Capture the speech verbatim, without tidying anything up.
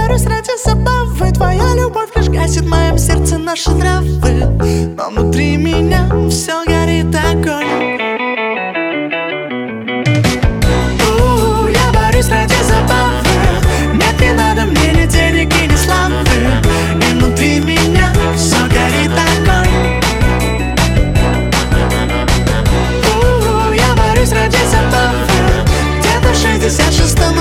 борюсь ради забавы. Твоя любовь лишь гасит в моем сердце наши травы, но внутри меня все горит огонь. У, я борюсь ради забавы. Нет, не надо мне ни денег и ни славы, и внутри меня все горит огонь. У, я борюсь ради забавы. Где-то в шестьдесят шестом